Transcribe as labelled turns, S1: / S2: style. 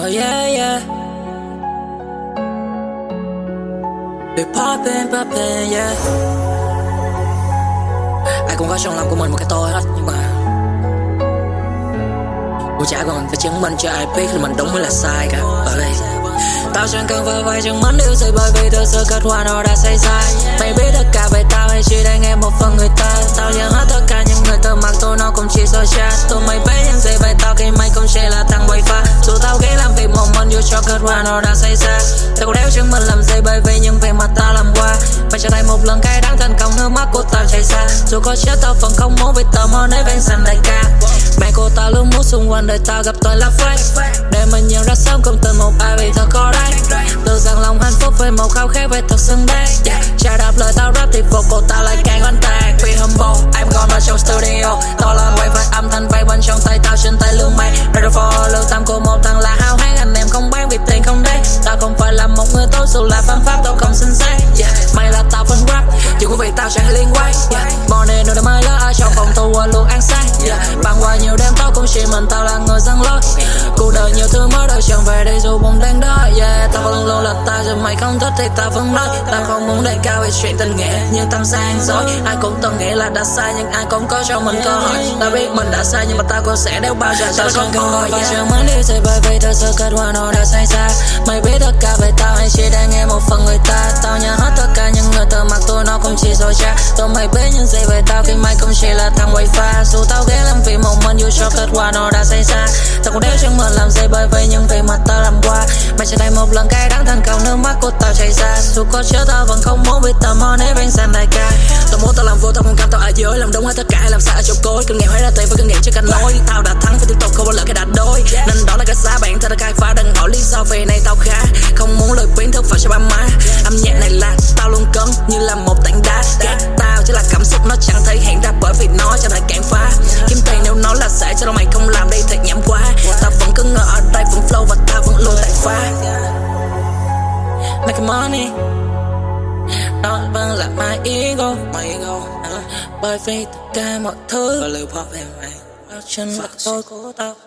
S1: Oh yeah yeah. Để poppin' yeah. Ai cũng có trong lòng của mình một cái tôi hết, nhưng mà cũng chả còn phải chứng minh cho ai biết là mình đúng hay là sai cả. Bởi vì tao chẳng cần phải chứng minh điều gì, bởi vì thực sự kết quả nó đã xảy ra. Mày biết tất cả về tao hay chỉ đang nghe một phần người ta. Tao nhận hết tất cả những người từ mặt tôi, nó cũng chỉ so chat. Tụi mày biết những gì về tao khi mày cũng chỉ là thằng quay pha. Dù tao ghé làm việc một mình dù cho kết quả nó đã xảy ra. Tao cũng đéo chứng minh làm gì, bởi vì những việc mà tao làm qua mày trở thành một lần cay đắng thành công, nước mắt của tao chảy xa. Dù có chết tao vẫn không muốn vì tao mơ nấy ven xanh đại ca. Mẹ của tao luôn muốn xung quanh đời tao gặp tôi là fake, để mình nhận ra sớm không tin một ai vì thật có đấy. Từ dần lòng hạnh phúc với một khao khát về thật xứng đáng. Trả đáp lời tao rap thì phục của tao lại càng oanh tạc. Be humble, em còn ở trong studio. Tao là quay phải âm thanh vay quanh trong tay tao trên tay lương mày. Ready for lương tâm của một thằng là hao hán, anh em không bán vì tiền không đấy. Tao không phải là một người tốt dù là phương pháp tao không xinh xắn. Mày là tao phân rap, dù có việc tao sẽ liên quan. Morning nữa đã mới lỡ ở trong phòng tù luôn ăn sáng. Bằng qua nhiều đêm tao cũng chỉ mình tao là người dẫn lối. Cuộc đời nhiều thứ mới đời chẳng về đây dù bóng đang đó. Tao vẫn luôn là tao, dù mày không thích thì tao vẫn nói. Tao không muốn đề cao về chuyện tình nghĩa như tâm sang dối. Ai cũng từng nghĩ là đã sai nhưng ai cũng có cho mình cơ hội. Tao biết mình đã sai nhưng mà tao cũng sẽ đeo bao giờ tao không cần hỏi. Và chẳng muốn điều gì bởi vì thực sự kết quả nó đã xảy ra. Mày biết tất cả về tao hay chỉ đang nghe một phần người ta. Tao nhớ hết tất cả những người từ mặt tôi, nó cũng chỉ rồi cha. Tụi mày biết những gì về tao khi mày cũng chỉ là thằng quay pha. Dù tao ghé làm việc một mình dù cho kết quả nó đã xảy ra. Tao cũng đéo chứng minh làm gì bởi vì những việc mà tao làm qua mày trở thành một lần cay đắng thành công, nước mắt của tao chảy ra. Dù có chết tao vẫn không muốn vì tao mơ nấy ven xanh đại ca. Tao muốn tao làm vô, tao không cam, tao ở dưới làm đúng hết tất cả, làm sao ở chỗ cối. Kinh nghiệm hóa ra tiền với kinh nghiệm chưa cạnh nối. Tao đã thắng phải tiếp tục không bao lỡ cái đạt đôi, nên đó là cái giá bạn tao đã khai phá. Đừng hỏi lý do vì này tao khá không muốn lời biến thức phải cho ba má. Âm nhạc này là tao luôn cứng như là một tảng đá. Ghét tao chỉ là cảm xúc nó chẳng thể hiện ra bởi vì nó chẳng thể cản phá. Kiếm tiền nếu nó là sẽ cho mày không làm đi thật nhảm quá. Tao vẫn cứ ngờ ở đây vẫn flow và tao vẫn luôn tàn phá. Make money đó vẫn là my ego. Bởi vì tất cả mọi thứ và lưu pop em mày trên mặt tôi của tao.